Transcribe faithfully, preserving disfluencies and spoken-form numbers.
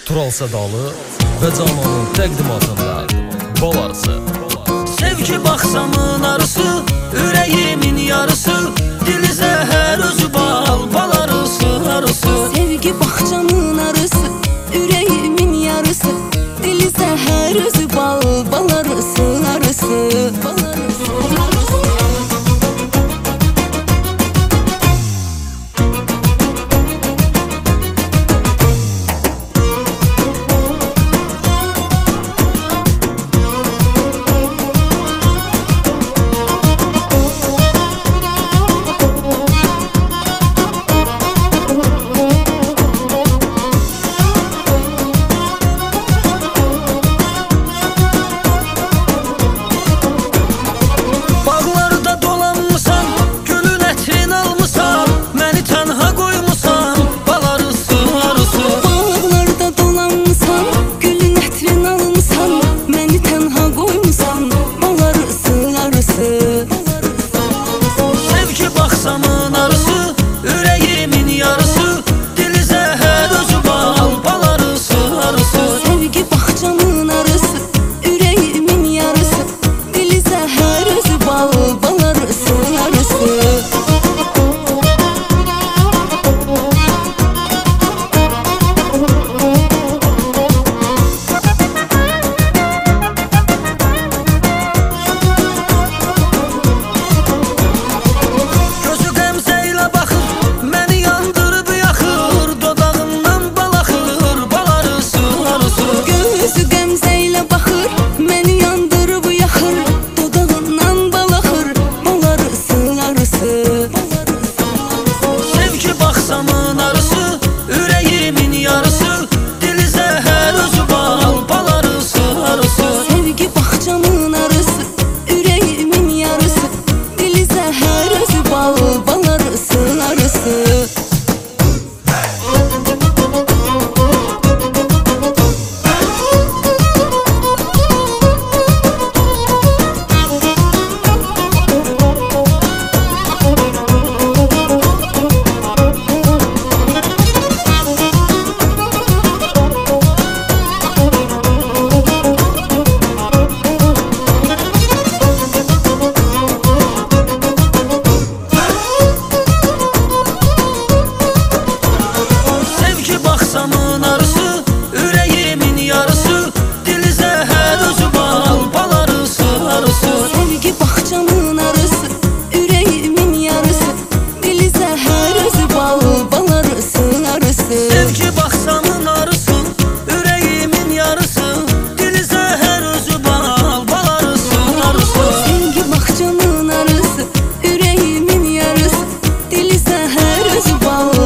Tural Sədalı və Cananın təqdimatında Bal Arısı. Sevgi baxsamın arısı, ürəyimin yarısı, dili zəhər özü bal, bal arısı, arısı. Sevgi baxçamın arısı, ürəyimin yarısı, dili zəhər özü bal, bal arısı, arısı, bal arısı, arısı. Baxsamın arısı, ürəyimin yarısı, dili zəhər özü bal, bal arısı, arısı. Sevgi baxçamın arısı, ürəyimin yarısı, dili zəhər özü bal, bal arısı, arısı. Baxsamın arısı, ürəyimin yarısı, dili zəhər özü bal, bal arısı, arısı. Sevgi baxçamın arısı, ürəyimin yarısı, dili zəhər özü bal, bal arısı, arısı. Baxsamın arısı, ürəyimin yarısı, dili zəhər özü bal, bal arısı, arısı. Sevgi baxçamın arısı, ürəyimin yarısı, dili zəhər özü bal, bal arısı, arısı. Sevgi baxsamın arısı, ürəyimin yarısı, dili zəhər özü bal, bal arısı, arısı. Sevgi baxçamın arısı, ürəyimin yarısı, dili zəhər özü bal,